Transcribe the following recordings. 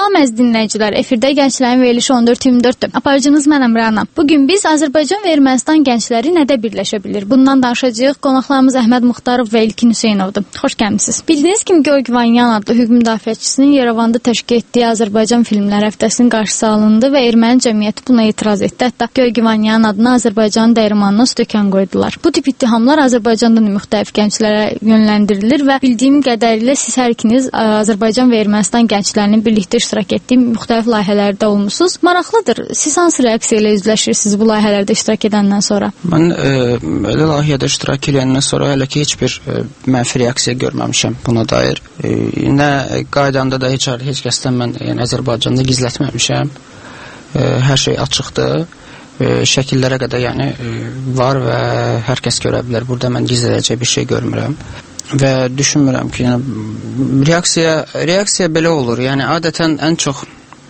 Salam əziz dinləyicilər, efirdə Gənclərin Verilişi 14-24-dür. Aparıcınız mənəm Rana. Bugün biz Azərbaycan və Ermənistan gəncləri nədə birləşə bilir? Bundan danışacağıq. Qonaqlarımız Əhməd Muxtarov və İlkin Hüseynovdur. Xoş gəlmisiniz. Bildiyiniz kimi Georgivanyan adlı hüquq müdafiəçisinin Yerevanda təşkil etdiyi Azərbaycan filmləri həftəsinin qarşısı alındı və erməni cəmiyyəti buna etiraz etdi. Hətta Georgivanyan adına Azərbaycanın dəyirmanına stəkan qoydular. Bu tip ittihamlar Azərbaycandan müxtəlif gənclərə yönləndirilir və bildiyim qədərilə siz hər ikiniz Azərbaycan və Ermənistan gənclərinin birlikdə iştirak etdiyim müxtəlif layihələrdə olmusunuz. Maraqlıdır. Siz hansı reaksiya ilə üzləşirsiniz bu layihələrdə iştirak edəndən sonra? Mən elə layihədə iştirak edəndən sonra hələ ki heç bir mənfi reaksiya görməmişəm buna dair. Nə qaydanda da heç kəsdən mən Azərbaycanda gizlətməmişəm. Hər şey açıqdır. Şəkillərə qədər var və hər kəs görə bilər. Burada mən gizlədəcək bir şey görmürəm. Və düşünmürəm ki, reaksiya belə olur. Yəni adətən ən çox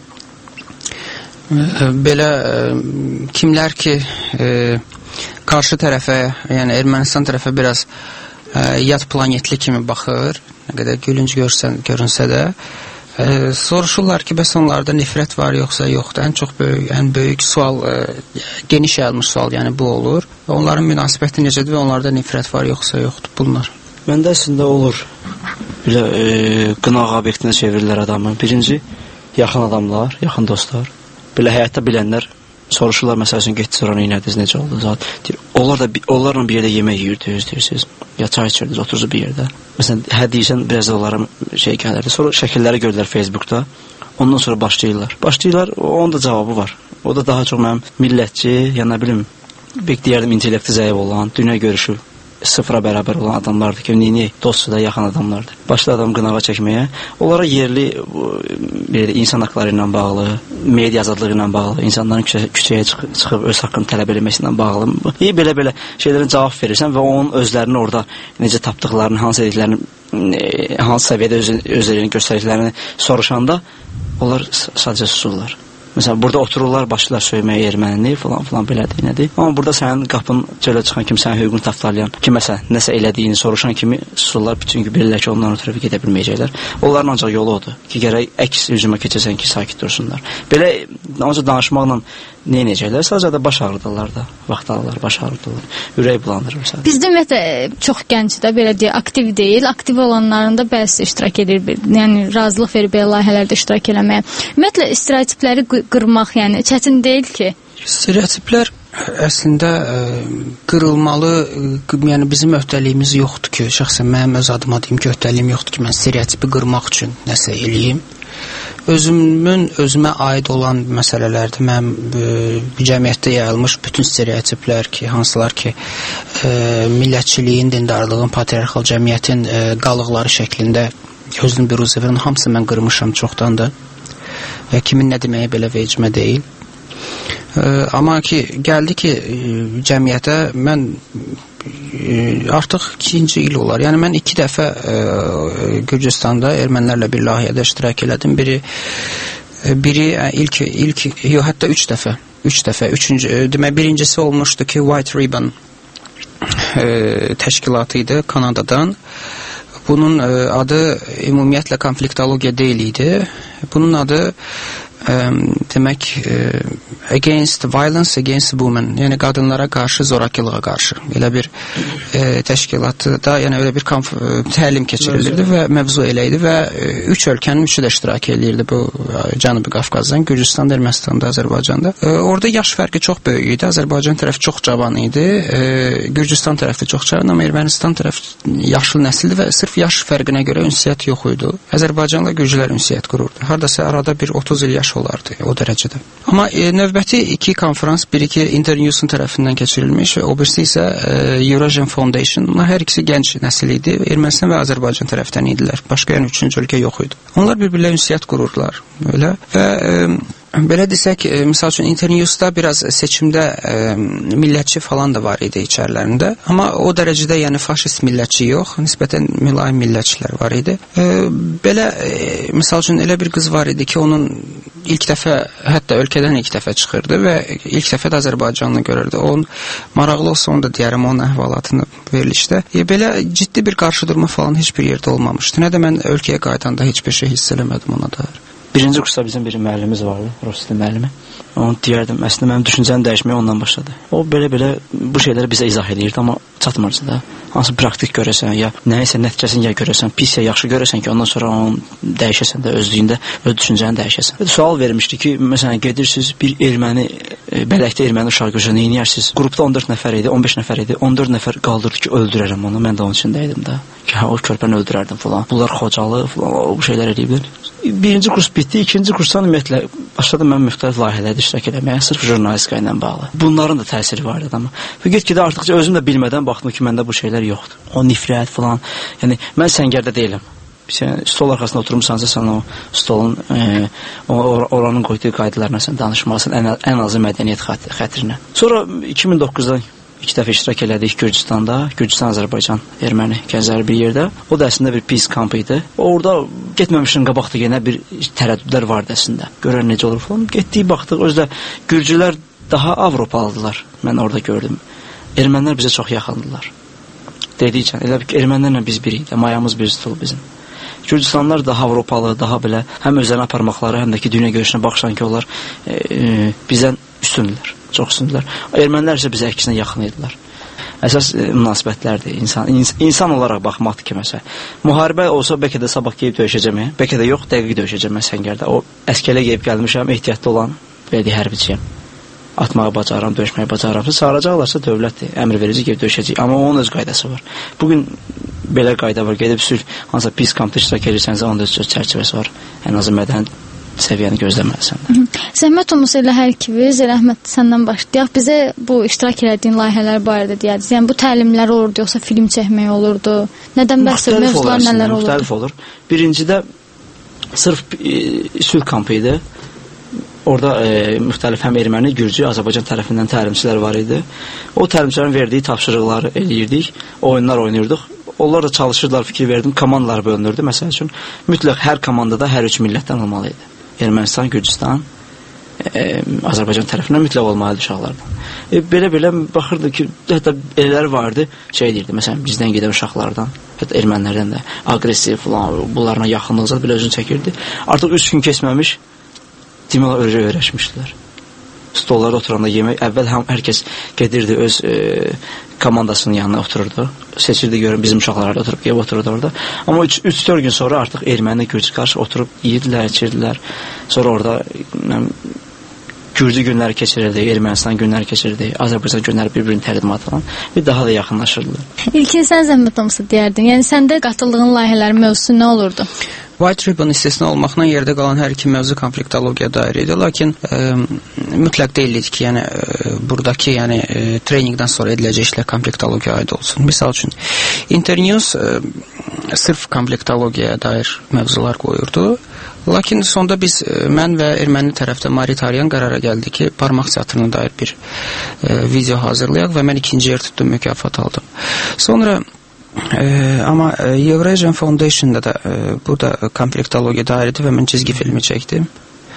belə kimlər ki qarşı tərəfə, yəni Ermənistan tərəfə biraz yad planetli kimi baxır, nə qədər gülünc görünsə də, soruşurlar ki, bəs onlarda nifrət var yoxsa yoxdur. Ən böyük sual, geniş yayılmış sual, yəni bu olur. Onların münasibəti necədir və onlarda nifrət var yoxsa yoxdur bunlar. Məndə əslində olur. Belə qınaq obyektinə çevirirlər adamı. Birinci, yaxın adamlar, yaxın dostlar. Belə həyatda bilənlər soruşurlar, məsəl üçün, getdiniz oranı, inədiniz, necə oldu? Onlarla bir yerdə yemək yiyirdiniz, deyirsiniz. Ya çay içirdiniz, oturursuz bir yerdə. Məsələn, deyirsən, biraz da onlara gəlirdi. Sonra şəkilləri gördülər Facebookda. Ondan sonra başlayırlar. Onun da cavabı var. O da daha çox mənim millətçi, ya nə bilim, deyərdim, intellekti zəif olan, dünya görüşü sıfıra bərabər olan adamlardır ki, neyini dostça da yaxın adamlardır. Başladı adam qınağa çəkməyə. Onlara yerli insan haqları ilə bağlı, media azadlığı ilə bağlı, insanların küçəyə çıxıb öz haqqını tələb eləməsindən bağlı. Belə şeylərin cavab verirsən və onun özlərini orada necə tapdıqlarını, hansı ediklərini, hansı səviyyədə özlərini göstərdiklərini soruşanda onlar sadəcə susurlar. Məsələn, burada otururlar, başlayırlar söyməyə ermənini, falan belədir, nədir. Amma burada sənin qapın çölə çıxan kimi, sənin hüququnu tapdalayan, ki, məsələn, nəsə elədiyini soruşan kimi susurlar, çünki bilirlər ki, onların o tərəfə gedə bilməyəcəklər. Onların ancaq yolu odur ki, gərək əks hücuma keçəsən ki, sakit dursunlar. Belə, ancaq danışmaqla nə edəcəklər? Sadəcə də baş ağrıdırlar da, vaxt alırlar, baş ağrıdırlar, ürək bulandırır sadəcə. Bizdə ümumiyyətlə çox gənc də belə deyək, aktiv deyil, aktiv olanların da bəzi iştirak edir, yəni razılıq verib belə layihələrdə iştirak eləməyə. Ümumiyyətlə stereotipləri qırmaq, yəni çətin deyil ki. Stereotiplər əslində qırılmalı, yəni bizim öhdəliyimiz yoxdur ki, şəxsən mənim öz adıma deyim ki, öhdəliyim yoxdur ki, mən stereotipi qırmaq üçün nəsə eləyim. Özümə aid olan məsələlərdə mən cəmiyyətdə yayılmış bütün stereotiplər ki, hansılar ki, millətçiliyin, dindarlığın, patriarxal cəmiyyətin qalıqları şəklində özünü büruz edən hamısı mən qırmışam çoxdandır və kimin nə deməyə belə vecimə deyil. Amma ki, gəldi ki, cəmiyyətə mən artıq 2-ci il olar. Yəni mən 2 dəfə Gürcüstanda ermənilərlə bir layihədə iştirak elədim. Hətta 3 dəfə. Demək, birincisi olmuşdu ki, White Ribbon təşkilatı idi Kanadadan. Bunun adı ümumiyyətlə konfliktologiya deyil idi. Bunun adı demək Against Violence Against Women, yəni qadınlara qarşı, zorakılığa qarşı elə bir təşkilatda, yəni elə bir təlim keçirilirdi və mövzu elə idi və 3 ölkənin 3-ü də iştirak edirdi bu Cənubi Qafqazdan, Gürcüstanda, Ermənistanda, Azərbaycanda. Orada yaş fərqi çox böyük idi. Azərbaycan tərəfi çox cavan idi, Gürcüstan tərəfi çox cavan, amma Ermənistan tərəfi yaşlı nəsildi və sırf yaş fərqinə görə ünsiyyət yox idi. Azərbaycanla Gürcülər ünsiyyət qururdu. Hardasa arada bir 30 il yaş olardı o dərəcədə. Amma növbəti 2 konferans, biri Internews'un tərəfindən keçirilmiş, o birisi isə Eurasian Foundation. Hər ikisi gənc nəsil idi. Ermənistan və Azərbaycan tərəfdən idilər. Başqa yəni 3-cü ölkə yox idi. Onlar bir-birlə ünsiyyət qururdular. Öyle. Və belə desək, misal üçün Internews'da biraz seçimdə millətçi falan da var idi içərilərində. Amma o dərəcədə yəni faşist millətçi yox, nisbətən mülayim millətçilər var idi. Belə, misal üçün elə bir qız var idi ki, onun ilk dəfə, hətta ölkədən ilk dəfə çıxırdı və ilk dəfə də Azərbaycanlı görürdü. Onun maraqlı olsa onu da deyərəm, onun əhvalatını verilişdə. Belə ciddi bir qarşıdurma falan heç bir yerdə olmamışdı. Nə də mən ölkəyə qaydanda heç bir şey hiss eləmədim ona dair. Birinci kursda bizim bir müəllimimiz vardı, rus dili müəllimi. Onu deyərdim, əslində mənim düşüncəni dəyişməyə ondan başladı. O belə bu şeyləri bizə izah edirdi, amma çatmırdı da. Hansı praktik görəsən, ya nəyisə nəticəsini ya görəsən, pis ya yaxşı görəsən ki, ondan sonra onu dəyişəsən də, özlüyündə öz düşüncəni dəyişəsən. Sual vermişdi ki, məsələn, gedirsiniz bir erməni, bələkdə erməni uşaq görsən, neyniyərsiniz? Qrupda 14 nəfər idi, 15 nəfər idi, 14 nəfər qaldırdı ki, öldürərəm onu, mən də onun içindəydim də. Ki, o körpəni öldürərdim falan. Bunlar xocalı falan, bu şeylər eləyiblər. Birinci kurs bitdi, ikinci kursdan ümumiyyətlə başladım mən müxtəlif layihələrdə iştirak etməyə, sırf jurnalistika ilə bağlı. Bunların da təsiri vardı amma. Və get-gedə artıqca özüm də bilmədən baxdım ki, məndə bu şeylər yoxdur. O nifrət falan. Yəni mən səngərdə deyiləm. Sən stol arxasında oturmusansa, sən o stolun oranın qoyduğu qaydalarla sən danışmalısın, ən azı mədəniyyət xətrinə. Sonra 2009-da 2 dəfə iştirak elədik Gürcüstanda, Gürcüstan-Azərbaycan erməni gəncləri bir yerdə. O da əslində bir peace kamp idi. Orada getməmişdən qabaqda yenə bir tərəddüdlər vardı əslində. Görən necə olur falan. Getdik, baxdıq. Özdə Gürcülər daha Avropalıdılar. Mən orada gördüm. Ermənilər bizə çox yaxındılar. Dedikcə, elə bir ermənilərlə biz biriyik. Mayamız bir stol bizim. Gürcüstanlar daha Avropalı, daha belə həm özlərini aparmaqları, həm də ki, dünya görüşünə baxışan ki, onlar bizdən üstündülər, çox üstündülər. Ermənilər isə bizə əksinə yaxın idilər. Əsas münasibətlərdir, insan olaraq baxmaqdır ki, məsələn. Müharibə olsa, bəlkə də sabah geyib döyüşəcəm, bəlkə də yox, dəqiq döyüşəcəm mən səngərdə. O əskərlə geyib gəlmişəm, ehtiyatlı olan, belə deyək, hərbiciyəm. Atmağı bacaram, döyüşməyi bacaram. Saracaqlarsa dövlətdir, əmr verici geyib döyüşəcək. Amma onun öz qaydası var. Bugün belə qayda var, gedib sülh, hansısa pis kampda iştirak edirsənsə, onda öz çərçivəsi var. Ən azı mədəni səviyyəni gözləməlisən. Zəhmət olmasa elə hər ikiniz, Əhməd, səndən başlayaq. Bizə bu iştirak elədiyin layihələr barədə deyərdiniz. Yəni bu təlimlər olurdu, yoxsa film çəkmək olurdu? Nədən bəhs edir, mövzular nələr olurdu? Müxtəlif olur. Birincidə sırf sülh kampı idi. Orada müxtəlif həm erməni, gürcü, Azərbaycan tərəfindən təlimçilər var idi. O təlimçilərin verdiyi tapşırıqları eləyirdik, oyunlar oynayırdıq. Onlar da çalışırdılar, fikir verdim, komandalar bölünürdü. Məsəl üçün, mütləq hər komandada hər üç millətdən olmalı idi. Ermənistan, Gürcüstan, Azərbaycan tərəfindən mütləq olmalı uşaqlardan. Belə baxırdı ki, hətta elələri vardı, şey deyirdi, məsələn, bizdən gedən uşaqlardan, hətta ermənilərdən də aqressiv falan, bunlarla yaxınlıqca belə özünü çəkirdi. Artıq 3 gün keçməmiş, demək öyrəşmişdilər. Stollarda oturanda yemək, əvvəl hər kəs gedirdi öz komandasının yanına otururdu. Seçirdi görün bizim uşaqlar oturub, ev otururdu orada. Amma 3-4 gün sonra artıq erməni, gürcü qarşı oturub yeyirdilər, içirdilər. Sonra orada Gürcü günləri keçirirdi, Ermənistan günləri keçirirdi, Azərbaycan günləri bir-birini təqdim edən və daha da yaxınlaşırdılar. İlkin sən zəhmət olmasa deyərdin. Yəni səndə qatıldığın layihələrin mövzusu nə olurdu? White Ribbon istisna olmaqla yerdə qalan hər iki mövzu konfliktologiyaya dair idi, lakin mütləq deyildi ki, yəni buradakı treninqdən sonra ediləcək işlər konfliktologiyaya aid olsun. Misal üçün Internews sırf konfliktologiyaya dair mövzular qoyurdu. Lakin sonda mən və erməni tərəfdə Marit Aryan qərara gəldi ki, barmaq teatrına dair bir video hazırlayaq və mən 2-ci yer tutdum, mükafat aldım. Sonra amma Eurasian Foundation'da da burada konfliktologiya dair idi və mən cizgi filmi çəkdim.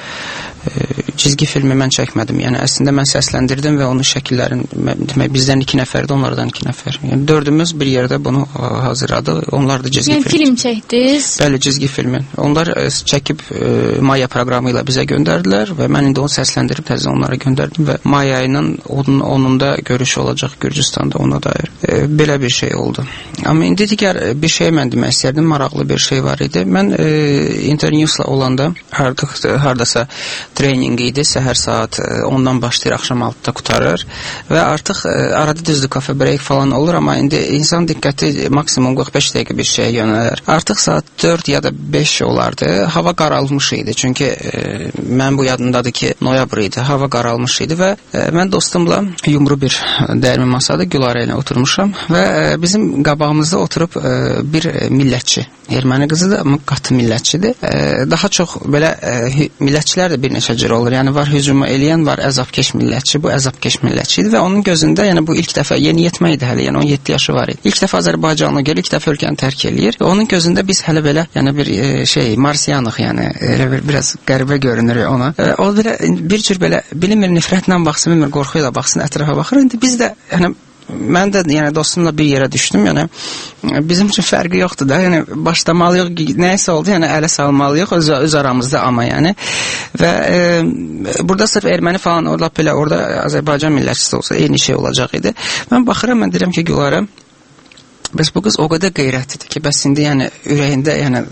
Cizgi filmi mən çəkmədim. Yəni əslində mən səsləndirdim və onun şəkillərini, demək bizdən 2 nəfərdir, onlardan 2 nəfər. Yəni 4-ümüz bir yerdə bunu hazırladıq. Onlar da cizgi filmi. Yəni film çəkdiniz? Bəli, cizgi filmi. Onlar çəkib Maya proqramı ilə bizə göndərdilər və mən indi onu səsləndirib təzə onlara göndərdim və Maya ilə onun da görüşü olacaq Gürcüstanda ona dair. Belə bir şey oldu. Amma indi digər bir şey mən demək istərdim, maraqlı bir şey var idi. Mən Internews'la olanda hardasa treninq idi, səhər saat 10-dan başlayır, axşam 6-da qutarır və artıq arada düzdür kafe break falan olur, amma indi insan diqqəti maksimum 45 dəqiqə bir şeyə yönələr. Artıq saat 4 ya da 5 olardı, hava qaralmış idi, çünki mən bu yadımdadır ki, noyabr idi, hava qaralmış idi və mən dostumla yumru bir dəyirmi masada Gülarə ilə oturmuşam və bizim qabağımızda oturub bir millətçi, erməni qızıdır, amma qatı millətçidir. Daha çox belə millətçilər də bir neçə cür olur. Yəni var hücumu eləyən, var əzabkeş millətçi. Bu əzabkeş millətçi idi və onun gözündə yəni bu ilk dəfə yeniyetmə idi hələ. Yəni 17 yaşı var idi. İlk dəfə Azərbaycanlı gəlir, ilk dəfə ölkəni tərk eləyir. Onun gözündə biz hələ belə yəni bir marsiyanıq, yəni elə biraz qəribə görünür ona. O belə bir cür belə bilinmir nifrətlə baxsın, bilmir qorxu ilə baxsın, ətrafa baxır. İndi biz də yəni mən də yəni dostumla bir yerə düşdüm, yəni bizim üçün fərqi yoxdur da, yəni başlamalıyıq, nəysə oldu, yəni ələ salmalıyıq öz aramızda amma yəni və burada sırf erməni falan orada Azərbaycan millətçisi olsa eyni şey olacaq idi. Mən baxıram, mən deyirəm ki, Gülarə, bəs bu qız o qədər qeyrətlidir ki, bəs indi yəni ürəyində yəni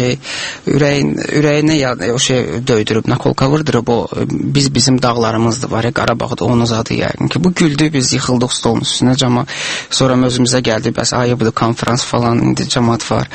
ürəyinə o şey döydürüb, nakolka vurdurub, o bizim dağlarımızdır var ya, Qarabağda onun zadı yəqin ki, bu güldü, biz yıxıldıq stolun üstünə, sonra özümüzə gəldi, bəs ayıbdır, konferans falan, indi cəmaat var.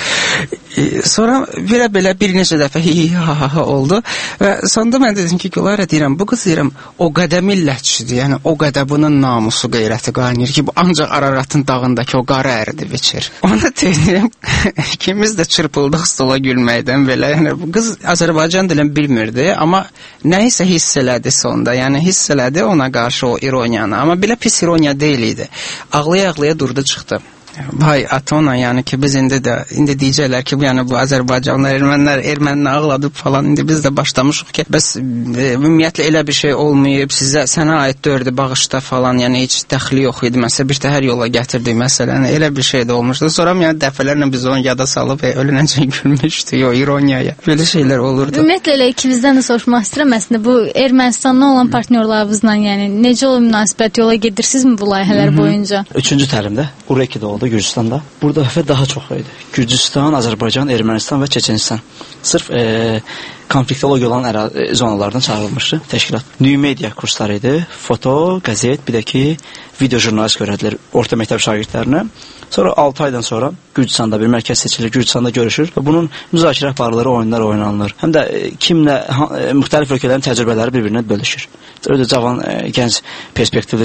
Sonra belə bir neçə dəfə oldu və sonunda mən dedim ki, Gülarə, deyirəm, bu qız deyirəm, o qədər millətçidir, yəni o qədər bunun namusu, qeyrəti qaynayır ki, bu ancaq Araratın dağındakı o qara əridir biçir. Ona deyirəm, ikimiz də çırpıldıq stola gülməkdən belə, yəni bu qız Azərbaycan dilini bilmirdi, amma nəyisə hiss elədi sonda, yəni hiss elədi ona qarşı o ironiyanı, amma belə pis ironiya deyil idi. Ağlaya-ağlaya durdu, çıxdı. Vay Atona, yəni ki biz indi deyəcəklər ki, bu Azərbaycanlar ermənini ağladıb falan, indi biz də başlamışıq ki, bəs ümumiyyətlə elə bir şey olmayıb, sənə aid dördü bağışda falan, yəni heç dəxli yox idi, məsələ bir təhər yola gətirdik məsələn, elə bir şey də olmuşdu. Sonra yəni dəfələrlə biz onu yada salıb ölünəcə gülmüşdük o ironiyaya. Belə şeylər olurdu. Ümumiyyətlə elə ikimizdən də soruşmaq istəyirəm, əslində bu Ermənistandan olan partnyorlarınızla yəni necə o münasibət, yola gedirsinizmi bu layihələr boyunca? 3-cü təlimdə Urekidə oldu, Gürcüstanda. Burada həfə daha çox idi. Gürcüstan, Azərbaycan, Ermənistan və Çeçenistan. Sırf konfliktologiya olan zonalardan çağırılmışdı təşkilat. New media kursları idi. Foto, qəzet, bir də ki, video jurnalist görədilər orta məktəb şagirdlərinə. Sonra 6 aydan sonra Gürcüstanda bir mərkəz seçilir, Gürcüstanda görüşür və bunun müzakirə aparılır, oyunlar oynanılır. Həm də kimlə, müxtəlif ölkələrin təcrübələri bir-birinə bölüşür. Öyle cavan, gənc, perspektivli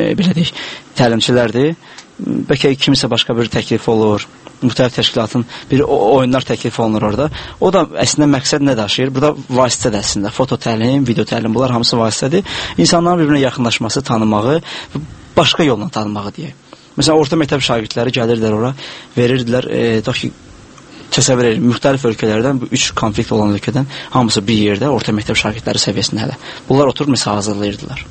təlimçilərdir. Bəlkə kimisə başqa bir təklif olur, müxtəlif təşkilatın bir oyunlar təklif olunur orada. O da əslində məqsəd nə daşıyır? Burada vasitədir əslində. Foto təlim, video təlim, bunlar hamısı vasitədir. İnsanların bir-birinə yaxınlaşması, tanımağı, başqa yolla tanımağı deyək. Məsələn, orta məktəb şagirdləri gəlirdilər ora, verirdilər, təsəvvür edin, müxtəlif ölkələrdən, 3 konflikt olan ölkədən hamısı bir yerdə, orta məktəb şagirdləri səviyyəsində hələ. Bunlar oturub məsələ hazırlayırdılar.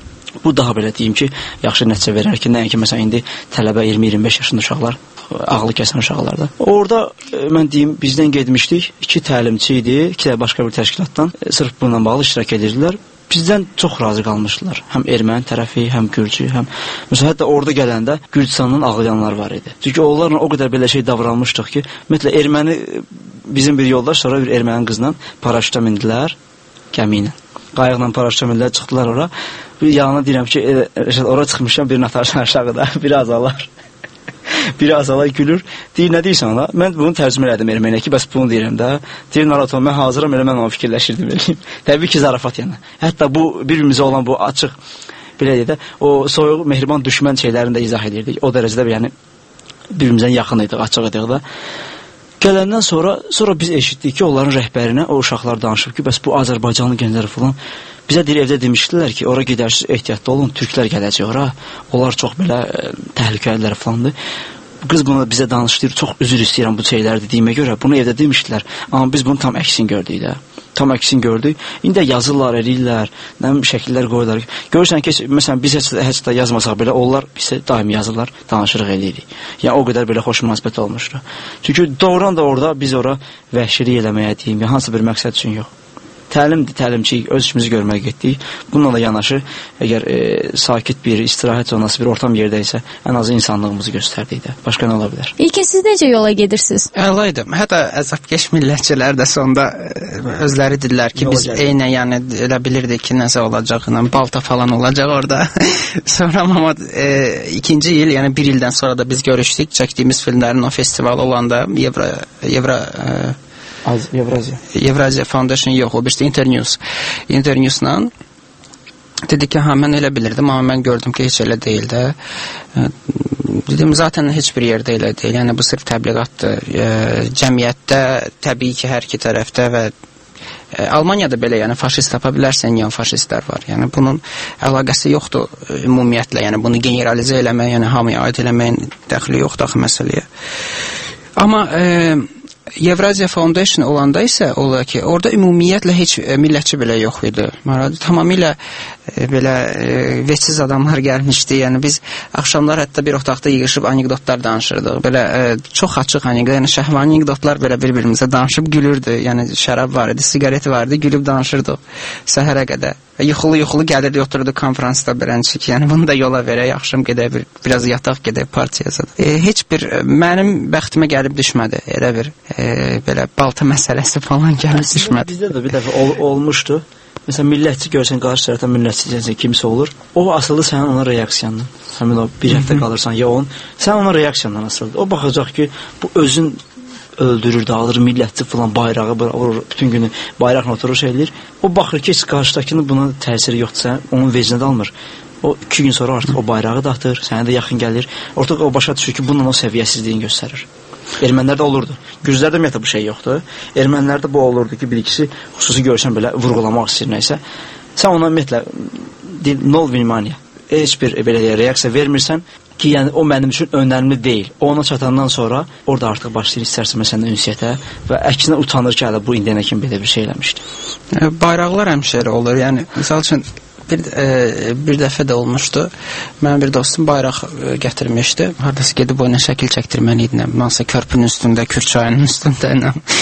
Bu daha belə deyim ki, yaxşı nəticə verər ki, nəinki məsələn indi tələbə 20-25 yaşında uşaqlar, ağlı kəsən uşaqlarda. Orada mən deyim, bizdən getmişdik, 2 təlimçi idi, 2 də başqa bir təşkilatdan sırf bununla bağlı iştirak edirdilər. Bizdən çox razı qalmışdılar. Həm erməni tərəfi, həm gürcü, həm... Məsələn, hətta orada gələndə Gürcüstandan ağlayanlar var idi. Çünki onlarla o qədər belə şey davranmışdıq ki, ümumiyyətlə erməni, bizim bir yoldaş sonra bir erməni qızla paraşütə mindilər, gəmi ilə. Qayıqla paraşütə mindilər, çıxdılar ora. Bir yanına deyirəm ki, ora çıxmışam, birini atarsan aşağıda, biri azalar. Biri azala gülür. Deyir, nə deyirsən ona? Mən bunu tərcümə elədim ermənə ki, bəs bunu deyirəm də. Deyir, Naraton, mən hazıram, elə mən onu fikirləşirdim. Təbii ki, zarafat yəni. Hətta bu, bir-birimizə olan bu açıq, belə deyək də, o soyuq, mehriban düşmən şeylərini də izah edirdik. O dərəcədə yəni, bir-birimizdən yaxın idik, açıq idik da. Gələndən sonra biz eşitdik ki, onların rəhbərinə o uşaqlar danışıb ki, bəs bu Azərbaycanlı gənclər falan bizə deyir, evdə demişdilər ki, ora gedərsiz, ehtiyatlı olun, türklər gələcək ora. Onlar çox belə təhlükəlidir falandır. Qız bunu bizə danışdı, çox üzr istəyirəm bu şeyləri dediyimə görə. Bunu evdə demişdilər, amma biz bunu tam əksin gördük də. Tam əksin gördük. İndi yazırlar, eləyirlər, nə şəkillər qoyurlar. Görürsən ki, məsələn, biz heç də yazmasaq belə, onlar bizə daim yazırlar, danışırıq, eləyirik. Yəni, o qədər belə xoş münasibət olmuşdu. Çünki doğrudan da orada biz ora vəhşilik eləməyə deyim, hansı bir məqsəd üçün yox. Təlimdir, təlimçiyik, öz işimizi görməyə getdik. Bununla da yanaşı, əgər sakit bir, istirahət zonası bir ortam yerdə isə, ən azı insanlığımızı göstərdik də. Başqa nə ola bilər? İlkin siz necə yola gedirsiniz? Əlaydı. Hətta əzabkeş millətçilər də sonda özləri dedilər ki, biz eynə, yəni elə bilirdik ki, nəsə olacaq, balta falan olacaq orada. Sonra ama ikinci il, yəni bir ildən sonra da biz görüşdük, çəkdiyimiz filmlərin o festival olanda Evrazia Foundation yox, o birisi Internews'la dedi ki, mən elə bilirdim, amma mən gördüm ki, heç elə deyil də. Dedim, zaten heç bir yerdə elə deyil, yəni bu sırf təbliğatdır. Cəmiyyətdə, təbii ki, hər iki tərəfdə və Almaniyada belə, yəni faşist tapa bilərsən, yan faşistlər var. Yəni bunun əlaqəsi yoxdur ümumiyyətlə, yəni bunu generalizə eləmək, yəni hamıya aid eləməyin dəxli yoxdur axı məsələyə. Amma Евразия Foundation olanda isə ola ki, orada ümumiyyətlə heç millətçi belə yox idi. Tamamilə belə vətsiz adamlar gəlmişdi. Yəni biz axşamlar hətta bir otaqda yığışıb anekdotlar danışırdıq. Belə çox açıq yəni şəhvani anekdotlar belə bir-birimizə danışıb gülürdü. Yəni şərab var idi, siqaret var idi, gülüb danışırdıq səhərə qədər. Yuxulu gəlirdi, oturdu konfransda birənçi ki, yəni bunu da yola verək, axşam gedək, biraz yataq gedək partiyaya. Heç bir mənim bəxtimə gəlib düşmədi. Elə bir belə balta məsələsi falan gəlib düşmədi. Bizdə də bir dəfə olmuşdu. Məsələn, millətçi görsən, qarşı tərəfdən millətçi kimsə olur. O asılı sənin ona reaksiyandan. Həmin o bir həftə qalırsan ya onun. Sən ona reaksiyandan asılıdır. O baxacaq ki, bu özün öldürür, dağılır, millətçi falan bayrağı vurur, bütün günü bayraqla oturur şey eləyir. O baxır ki, qarşıdakının buna təsiri yoxdur, onun vecinə də almır. O 2 gün sonra artıq o bayrağı da atır, sənə də yaxın gəlir. Artıq o başa düşür ki, bununla o səviyyəsizliyini göstərir. Ermənilərdə olurdu. Gürcülərdə ümumiyyətlə bu şey yoxdur. Ermənilərdə bu olurdu ki, bir ikisi xüsusi görsən belə vurğulamaq istəyir nəysə. Sən ona ümumiyyətlə nol vнимания, heç bir belə reaksiya vermirsən ki, yəni o mənim üçün önəmli deyil. O ona çatandan sonra orada artıq başlayır istərsə məsələn ünsiyyətə və əksinə utanır ki, hələ bu indiyənə kimi belə bir şey eləmişdi. Bayraqlar həmişə elə olur. Yəni misal üçün bir dəfə də olmuşdu. Mənim bir dostum bayraq gətirmişdi. Hardasa gedib oyuna şəkil çəkdirməni idi. Hansısa körpünün üstündə, Kür çayının üstündə.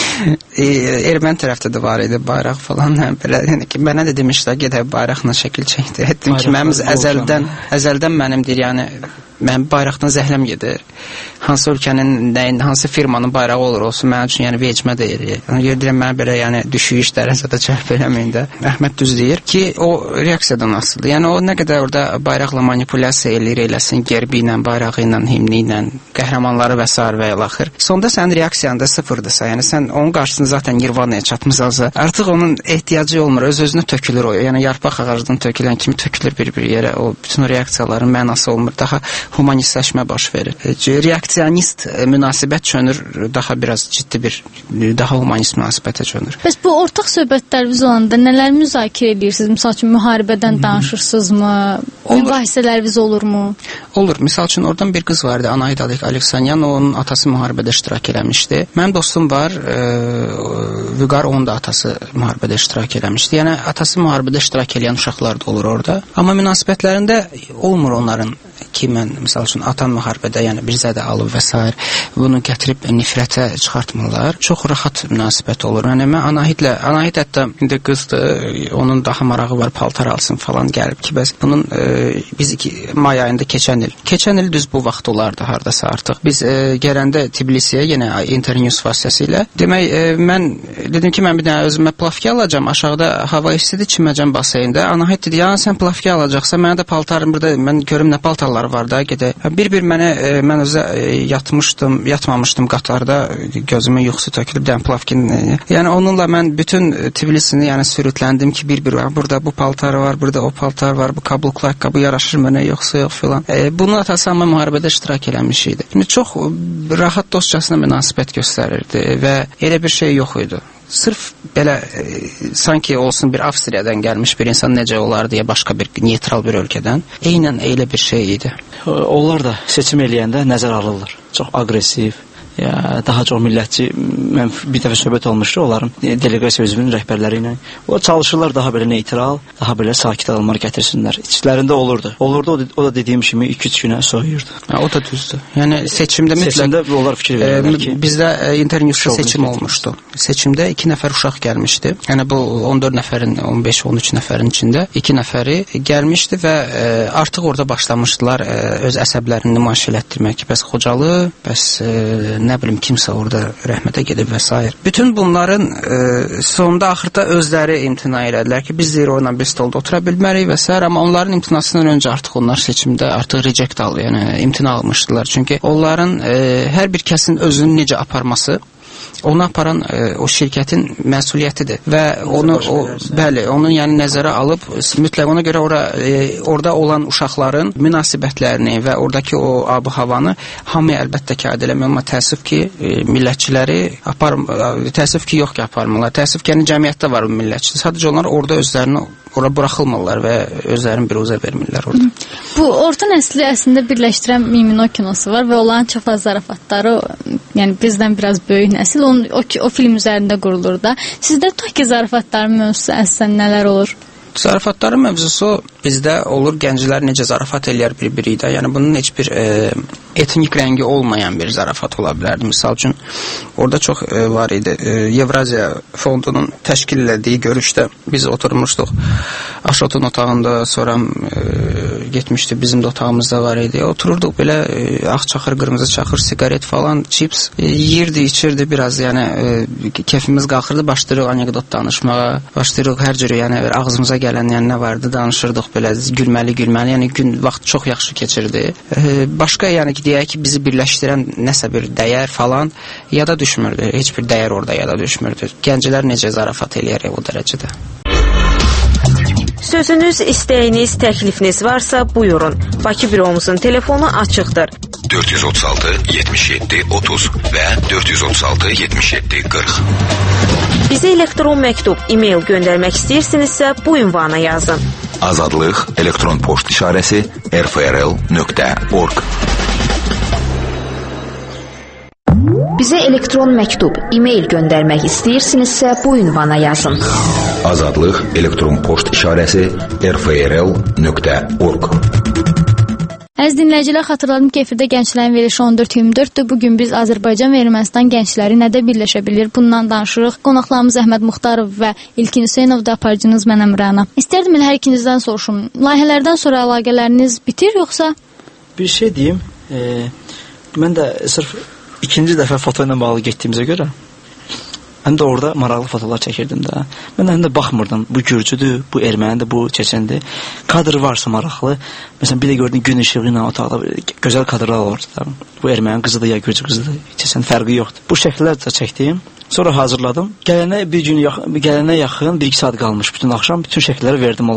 Erməni tərəfdə də var idi bayraq falan. Belə yəni ki, mənə də demişlər gedək bayraqla şəkil çəkdir. Etdim ki, mənim əzəldən mənimdir. Yəni mənim bayraqdan zəhləm gedir. Hansı ölkənin, hansı firmanın bayrağı olur olsun, mənim üçün yəni vecmə deyir. Yəni deyirəm mən belə yəni düşüş dərəcədə cəhv eləməyin də. Əhməd düz deyir ki, o reaksiyadan asılıdır. Yəni o nə qədər orada bayraqla manipulyasiya eləsin, gerbi ilə, bayrağı ilə, himni ilə, qəhrəmanları və s. və ilaxır. Sonda sənin reaksiyan da sıfırdırsa, yəni sən onun qarşısında zaten nirvanaya çatmısansa, artıq onun ehtiyacı olmur, öz-özünə tökülür o. Yəni yarpaq ağacından tökülən kimi tökülür bir yerə. O bütün o reaksiyaların mənası olmur. Daha humanistləşmə baş verir. Reaksionist münasibət çönür, daha biraz ciddi bir, daha humanist münasibətə çönür. Bəs bu ortaq söhbətləriniz olanda nələr müzakirə edirsiniz? Misal üçün müharibədən danışırsınızmı? Mübahisələriniz olurmu? Olur. Misal üçün oradan bir qız vardı, Anahit Aleksanyan, onun atası müharibədə iştirak eləmişdi. Mənim dostum var, Vüqar, onun da atası müharibədə iştirak eləmişdi. Yəni atası müharibədə iştirak eləyən uşaqlar da olur orada. Amma münasibətlərində olmur onların ki, mən misal üçün atam müharibədə, yəni bir zədə alıb və s. bunu gətirib nifrətə çıxartmırlar. Çox rahat münasibət olur. Yəni mən Anahit hətta indi qızdır, onun daha marağı var, paltar alsın falan gəlib ki, bəs bunun biz may ayında keçən il düz bu vaxt olardı hardasa artıq. Biz gələndə Tbilisiyə yenə Internews vasitəsilə demək mən dedim ki, mən bir dənə özümə plavki alacağam, aşağıda hava istidir, çiməcəm baseyndə. Anahit dedi, ya sən plavki alacaqsan, mənə də paltarım burada, mən görüm nə paltarlar var da, gedək. Bir mən özə yatmamışdım qatarda, gözümün yuxusu tökülüb, dən plavkin. Yəni onunla mən bütün Tbilisini yəni sürütləndim ki, burada bu paltar var, burada o paltar var, bu kabluklu ayaqqabı yaraşır mənə, yoxsa yox filan. Bunun atası amma müharibədə iştirak eləmiş idi. Yəni çox rahat dostcasına münasibət göstərirdi və elə bir şey yox idi. Sırf belə sanki olsun bir Avstriyadan gəlmiş bir insan necə olar deyə başqa bir neytral bir ölkədən eynən elə bir şey idi. Onlar da seçim eləyəndə nəzər alırlar. Çox aqressiv, daha çox millətçi. Mən bir dəfə söhbət olmuşdu onların delegasiya üzvünün rəhbərləri ilə. O çalışırlar daha belə neytral, daha belə sakit adamlar gətirsinlər. İçlərində olurdu. O da dediyim kimi 2-3 günə soyuyurdu. O da düzdür. Yəni seçimdə mütləq onlar fikir verirlər ki, bizdə Internews'da seçim olmuşdu. Seçimdə 2 nəfər uşaq gəlmişdi. Yəni bu 14 nəfərin, 15-13 nəfərin içində 2 nəfəri gəlmişdi və artıq orada başlamışdılar öz əsəblərini nümayiş etdirmək. Bəs Xocalı, bəs nə bilim kimsə orada rəhmətə gedib və s. Bütün bunların sonunda axırda özləri imtina elədilər ki, biz zero ilə bir stolda otura bilmərik və s. Amma onların imtinasından öncə artıq onlar seçimdə artıq reject aldı, yəni imtina almışdılar. Çünki onların hər bir kəsin özünü necə aparması onu aparan o şirkətin məsuliyyətidir və onu yəni nəzərə alıb mütləq ona görə orada olan uşaqların münasibətlərini və oradakı o ab-havanı hamıya əlbəttə ki, aid eləmək, amma təəssüf ki, millətçiləri təəssüf ki, yox ki, aparmırlar. Təəssüf ki, yəni cəmiyyətdə var millətçi. Sadəcə onlar orada özlərini ora buraxılmırlar və özlərini bir uzə vermirlər orada. Bu orta nəsli əslində birləşdirən Mimino kinosu var və onların çox az zarafatları yəni bizdən biraz böyük nəsil o film üzərində qurulur da. Sizdə tutaq ki, zarafatların mövzusu əsasən nələr olur? Zarafatların mövzusu bizdə olur, gənclər necə zarafat eləyər bir-biri ilə. Yəni bunun heç bir etnik rəngi olmayan bir zarafat ola bilərdi. Misal üçün orada çox var idi. Evraziya fondunun təşkil elədiyi görüşdə biz oturmuşduq. Aşotun otağında, sonra getmişdi, bizim də otağımızda var idi. Otururduq belə ağ çaxır, qırmızı çaxır, siqaret falan, chips yeyirdi, içirdi biraz. Yəni keyfimiz qalxırdı, başlayırıq anekdot danışmağa, başlayırıq hər cürə, yəni ağzımıza gələn yəni nə vardı danışırdıq belə gülməli, yəni gün vaxt çox yaxşı keçirdi. Başqa yəni ki deyək ki bizi birləşdirən nəsə bir dəyər falan yada düşmürdü. Heç bir dəyər orada yada düşmürdü. Gənclər necə zarafat eləyər o dərəcədə. Sözünüz, istəyiniz, təklifiniz varsa buyurun. Bakı büromuzun telefonu açıqdır. 436 77 30 və 436 77 40. Bizə elektron məktub, e-mail göndərmək istəyirsinizsə bu ünvana yazın. Azadlıq elektron poçt işarəsi rfrl.org. Bizə elektron məktub, e-mail göndərmək istəyirsinizsə bu ünvana yazın. Azadlıq elektron poçt işarəsi rfrl.org. Əziz dinləyicilər, xatırladım ki, efirdə Gənclərin Verilişi 14-24-dür. Bugün biz Azərbaycan və Ermənistan gəncləri nədə birləşə bilir? Bundan danışırıq. Qonaqlarımız Əhməd Muxtarov və İlkin Hüseynov da, aparıcınız mənəm Rəna. İstərdim elə hər ikinizdən soruşum. Layihələrdən sonra əlaqələriniz bitir, yoxsa? Bir şey deyim. Mən də sırf ikinci dəfə foto ilə bağlı getdiyimizə görə həm də orada maraqlı fotolar çəkirdim də. Mən həm də baxmırdım. Bu gürcüdür, bu ermənidir, bu çeçəndir. Kadr varsa maraqlı. Məsələn, bir də gördüm gün işığı ilə otaqda gözəl kadrlar olurdu da. Bu erməni qızıdır ya gürcü qızıdır. Çeçən fərqi yoxdur. Bu şəkillər də çəkdim. Sonra hazırladım. Gələnə yaxın 1-2 saat qalmış bütün axşam bütün şəkilləri verdim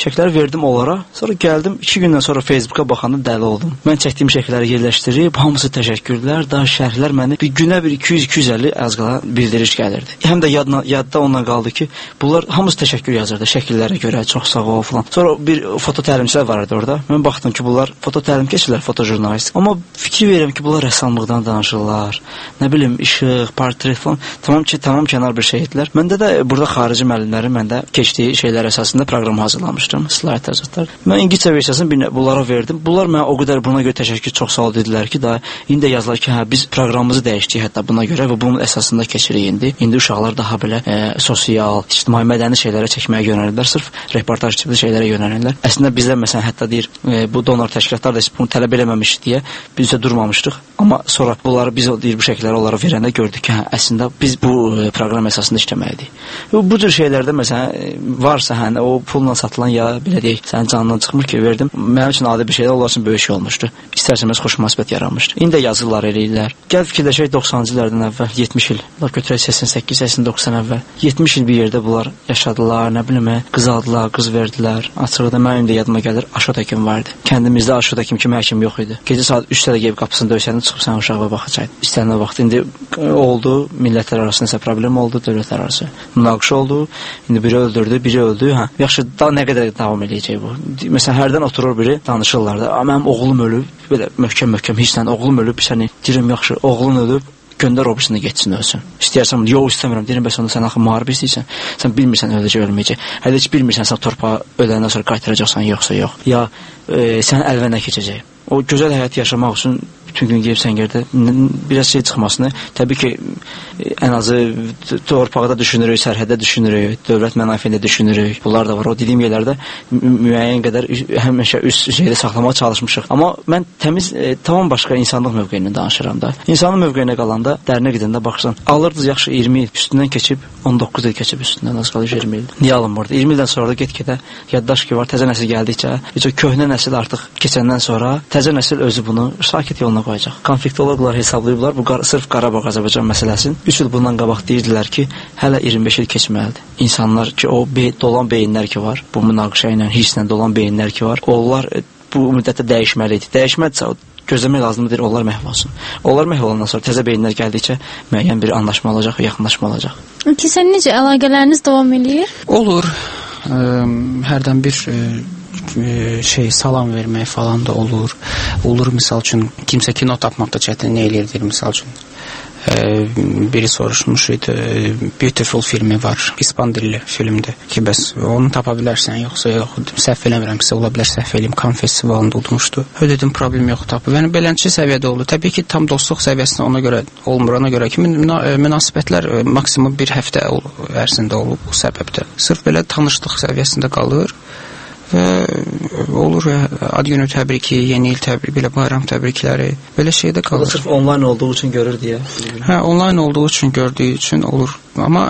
onlara. Sonra gəldim 2 gündən sonra Facebooka baxanda dəli oldum. Mən çəkdiyim şəkilləri yerləşdirib, hamısı təşəkkürlər, daha şərhlər məni bir günə bir 200-250 az qala bildiriş gəlirdi. Həm də yadda ondan qaldı ki, bunlar hamısı təşəkkür yazırdı şəkillərə görə, çox sağ ol falan. Sonra bir foto təlimçilər var idi orada. Mən baxdım ki, bunlar foto təlim keçirlər, fotojurnalist. Amma fikir verirəm ki, bunlar rəssamlıqdan danışırlar. Nə bilim, işıq, portret falan. Tamam kənar bir şeydilər. Məndə də burada xarici müəllimlərin məndə keçdiyi şeylər əsasında proqram hazırlamışdım, slayt hazırladım. Mən İngiliscə versiyasını bunlara verdim. Bunlar mənə o qədər buna görə təşəkkür, çox sağ ol dedilər ki, da indi də yazdılar ki, hə biz proqramımızı dəyişdik hətta buna görə və bunun əsasında keçirik indi. İndi uşaqlar daha belə sosial, ictimai mədəni şeylərə çəkməyə yönəlirlər, sırf reportaj tipli şeylərə yönəlirlər. Əslində bizlər məsələn hətta deyir bu donor təşkilatlar da bunu tələb eləməmiş deyə biz də durmamışdıq. Amma sonra bunları biz deyir bu şəkilləri onlara verəndə gördük ki, hə əslində biz bu proqram əsasında işləməliydik. Bu cür şeylərdə məsələn varsa hə o pulla satılan ya belə deyək, sənin canından çıxmır ki, verdim. Mənim üçün adi bir şeydə, onlar üçün böyük şey olmuşdu. İstərsəməz xoş münasibət yaranmışdı. İndi də yazırlar eləyirlər. Gəl fikirləşək 90-cı illərdən əvvəl, 70 il, götürək 88-90 əvvəl. 70 il bir yerdə bunlar yaşadılar, nə bilim, qız aldılar, qız verdilər. Açıqda mənim də yadıma gəlir, Aşot həkim vardı. Kəndimizdə Aşot həkim kimi həkim yox idi. Gecə saat 3-də də gəlib qapısını döysəndə çıxıb sən uşağa baxacaqdın. İstənilən vaxt indi oldu, millətlər arasında problem oldu, dövlətlər arası münaqişə oldu. İndi biri öldürdü, biri öldü. Hə, yaxşı, daha nə qədər davam edəcək bu? Məsələn, hərdən oturur biri, danışırlar da. Mənim oğlum ölüb, belə möhkəm hisslə oğlum ölüb, səni deyirəm yaxşı, oğlun ölüb, göndər obrisini getsin ölsün. İstəyirsən, yox istəmirəm. Deyirəm, bəs onda sən axı müharibə istəyirsən. Sən bilmirsən öləcək, ölməyəcək. Hələ heç bilmirsən sən torpağa öləndən sonra qaytaracaqsan, yoxsa yox. Ya sən əlvəndə keçəcək. O gözəl həyat yaşamaq üçün bütün gün gəlib səngərdə biraz şey çıxmasını, təbii ki, ən azı torpaqda düşünürük, sərhəddə düşünürük, dövlət mənafeyində düşünürük. Bunlar da var. O dediyim yerlərdə müəyyən qədər həmişə üst şeydə saxlamağa çalışmışıq. Amma mən təmiz, tamam başqa insanlıq mövqeyindən danışıram da. İnsanlıq mövqeyinə qalanda, dərinə gedəndə baxırsan, alırdınız yaxşı 20 il, üstündən keçib 19 il keçib üstündən, az qalır 20 il. Niyə alınmırdı? 20 ildən sonra da get-gedə yaddaş ki var, təzə nəsil gəldikcə, heç o köhnə nəsil artıq keçəndən sonra təzə nəsil özü bunu sakit yoluna qoyacaq. Konfliktologlar hesablayıblar bu sırf Qarabağ-Azərbaycan məsələsini. 3 il bundan qabaq deyirdilər ki, hələ 25 il keçməlidir. İnsanlar ki, o dolan beyinlər ki var, bu münaqişə ilə, hisslə dolan beyinlər ki var, onlar bu müddətdə dəyişməlidir. Dəyişmədirsə, gözləmək lazımdır, onlar məhv olsun. Onlar məhv olandan sonra təzə beyinlər gəldikcə müəyyən bir anlaşma olacaq, yaxınlaşma olacaq. Ki, sən necə əlaqələriniz davam edir? Olur. Hərdən bir salam vermək falan da olur. Olur, misal üçün kimsə kino tapmaqda çətinlik eləyir, misal üçün. biri soruşmuş idi. Beautiful filmi var. İspan dilli filmdir ki bəs onu tapa bilərsən yoxsa yox. Səhv eləmirəmsə ola bilər səhv eləyim. Cannes festivalında udmuşdu. Dedim problem yox tapıb. Yəni beləncə səviyyədə olur. Təbii ki tam dostluq səviyyəsində ona görə olmur. Ona görə ki münasibətlər maksimum bir həftə ərzində olub bu səbəbdə. Sırf belə tanışlıq səviyyəsində qalır. Və olur ad günü təbriki, yeni il təbriki, belə bayram təbrikləri, belə şeydə qalır. Sırf onlayn olduğu üçün görür deyə. Hə, onlayn olduğu üçün, gördüyü üçün olur. Amma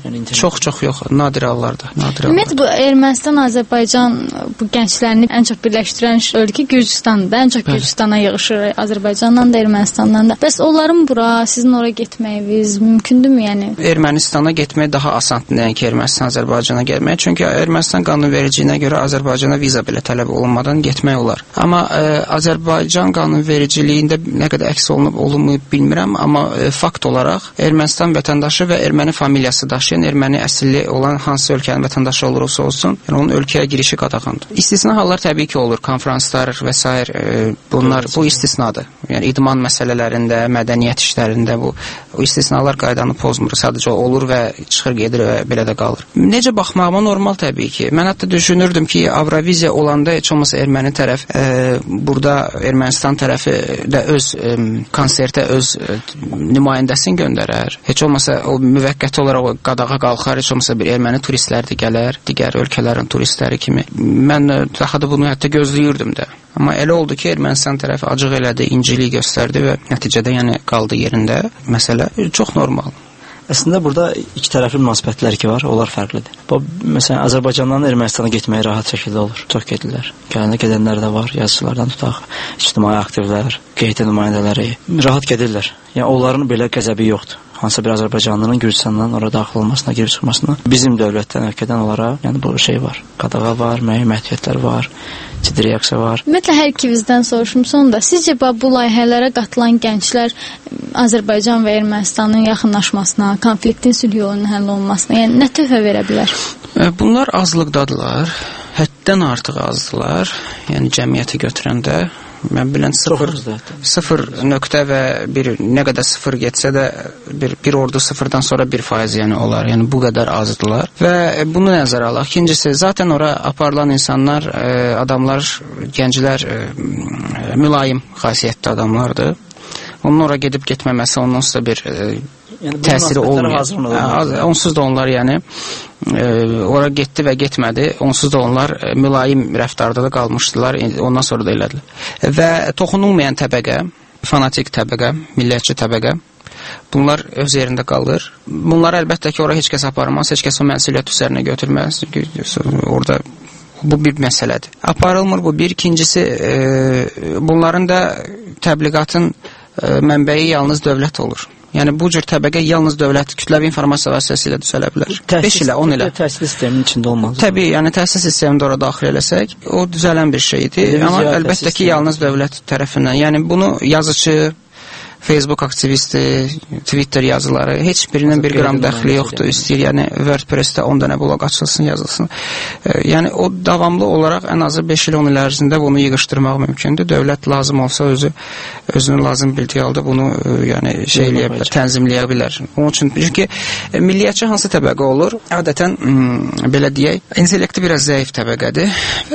çox yox, nadir hallarda. Ümumiyyətlə bu Ermənistan, Azərbaycan bu gənclərini ən çox birləşdirən ölkə Gürcüstandır. Ən çox Gürcüstana yığışır, Azərbaycandan da, Ermənistandan da. Bəs onların bura, sizin ora getməyiniz mümkündürmü yəni? Ermənistana getmək daha asandır nəinki Ermənistan, Azərbaycana gəlmək. Çünki Ermənistan qanunvericiliyinə görə Azərbaycana viza belə tələb olunmadan getmək olar. Amma Azərbaycan qanunvericiliyində nə qədər əks olunub bilmirəm, amma fakt olaraq Ermənistan vətəndaşı və erməni familiyası daşıyan erməni əsilli olan hansı ölkənin vətəndaşı olursa olsun, yəni onun ölkəyə girişi qadağandır. İstisna hallar təbii ki olur, konferanslar və s. bunlar bu istisnadır. Yəni idman məsələlərində, mədəniyyət işlərində bu istisnalar qaydanı pozmur. Sadəcə olur və çıxır gedir və belə də qalır. Necə baxmağıma normal təbii ki. Mən hətta düşünürdüm ki, Avroviziya olanda heç olmasa erməni tərəf burada Ermənistan tərəfi də öz konsertə öz nümayəndəsini göndərər. Heç olmasa o müvəqqəti olaraq o qadağa qalxar, heç olmasa bir erməni turistlər də gələr, digər ölkələrin turistləri kimi. Mən daha da bunu hətta gözləyirdim də. Amma elə oldu ki, Ermənistan tərəfi acıq elədi, inciliyi göstərdi və nəticədə yəni qaldı yerində. Məsələ çox normal. Əslində burada iki tərəfli münasibətlər ki var, onlar fərqlidir. Bu məsələn Azərbaycandan Ermənistana getməyə rahat şəkildə olur. Çox gedirlər. Gedənlər də var, yazıçılardan tutaq, ictimai aktivlər, QHT nümayəndələri rahat gedirlər. Yəni onların belə qəzəbi yoxdur. Hansısa bir Azərbaycanlının Gürcüstandan ora daxil olmasına, girib çıxmasına bizim dövlətdən, ölkədən olaraq yəni bu şey var. Qadağa var, müəyyən məhdudiyyətlər var, ciddi reaksiya var. Ümumiyyətlə hər ikinizdən soruşmuşam da, sizcə bu layihələrə qatılan gənclər Azərbaycan və Ermənistanın yaxınlaşmasına, konfliktin sülh yolunun həll olunmasına, yəni nə töhfə verə bilər? Bunlar azlıqdadılar, həddən artıq azdılar, yəni cəmiyyəti götürəndə. Mən bilən sıfır nöqtə və bir nə qədər sıfır getsə də bir ordu sıfırdan sonra 1% yəni olar. Yəni bu qədər azdılar. Və bunu nəzərə alaq. İkincisi, zaten ora aparılan insanlar, adamlar, gənclər mülayim xasiyyətli adamlardır. Onun ora gedib getməməsi ondan sonra bir təsiri olmuyor. Onsuz da onlar yəni ora getdi və getmədi. Onsuz da onlar mülayim rəftarda da qalmışdılar. Ondan sonra da elədilər. Və toxunulmayan təbəqə, fanatik təbəqə, millətçi təbəqə, bunlar öz yerində qalır. Bunlar əlbəttə ki, ora heç kəs aparmaz, heç kəs o məsuliyyət üzərinə götürməz. Orada bu bir məsələdir. Aparılmır bu bir. İkincisi, bunların da təbliğatın mənbəyi yalnız dövlət olur. Yəni bu cür təbəqə yalnız dövlət kütləvi informasiya vasitəsilə düzələ bilər. 5 ilə 10 ilə. Təhsil sisteminin içində olmaz. Təbii, yəni təhsil sistemində ora daxil eləsək, o düzələn bir şeydir. Amma əlbəttə ki, yalnız dövlət tərəfindən. Yəni bunu yazıcı, Facebook aktivisti, Twitter yazıları, heç birinin bir qram dəxli yoxdur. İstəyir, yəni WordPress-də 10 dənə blog açılsın, yazılsın. Yəni o davamlı olaraq ən azı 5 il 10 il ərzində bunu yığışdırmaq mümkündür. Dövlət lazım olsa özünün lazım bildiyi halda bunu yəni eləyə bilər, tənzimləyə bilər. Onun üçün çünki milliyyətçi hansı təbəqə olur? Adətən belə deyək, intellekti biraz zəif təbəqədir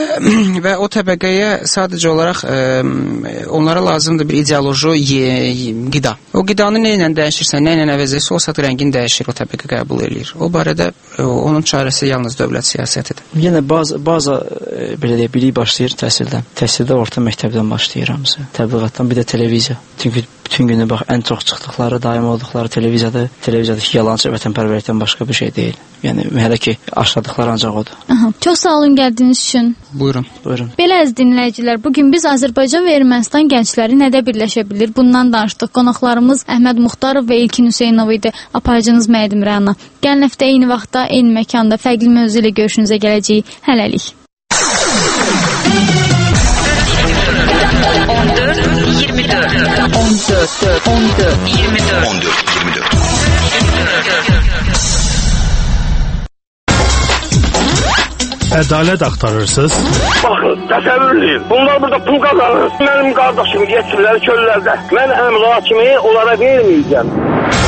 və o təbəqəyə sadəcə olaraq onlara lazımdır bir ideoloji qida. O qidanı nə ilə dəyişirsən, nə ilə əvəzləyirsə, o saat rəngin dəyişir, o təbəqə qəbul edir. O barədə onun çarəsi yalnız dövlət siyasətidir. Yenə bazı belə deyək, bilik başlayır təhsildən. Təhsildə orta məktəbdən başlayır hamısı. Təbliğatdan bir də televiziya. Çünki bütün günü bax ən çox çıxdıqları, daim olduqları televiziyadakı yalançı vətənpərvərlikdən başqa bir şey deyil. Yəni hələ ki aşladıqları ancaq odur. Aha, çox sağ olun gəldiyiniz üçün. Buyurun. Belə əziz dinləyicilər, bugün biz Azərbaycan və Ermənistan gəncləri nədə birləşə bilir? Bundan danışdıq. Qonaqlarımız Əhməd Muxtarov və İlkin Hüseynov idi. Aparıcınız Mədim Rəna. Gələn həftə eyni vaxtda, eyni məkanda fərqli mövzu ilə görüşünüzə gələcəyik. Hələlik. 14-24 Ədalət axtarırsınız? Baxın, təsəvvür edin. Bunlar burada pul qazanır. Mənim qardaşımı yetirlər köllərdə. Mən əmlak kimi onlara verməyəcəm.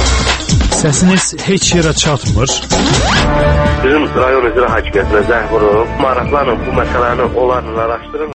Səsiniz heç yerə çatmır. Bizim rayon üzrə hakimiyyətinə zəng vurub, maraqlanın bu məsələni onlarla araşdırın.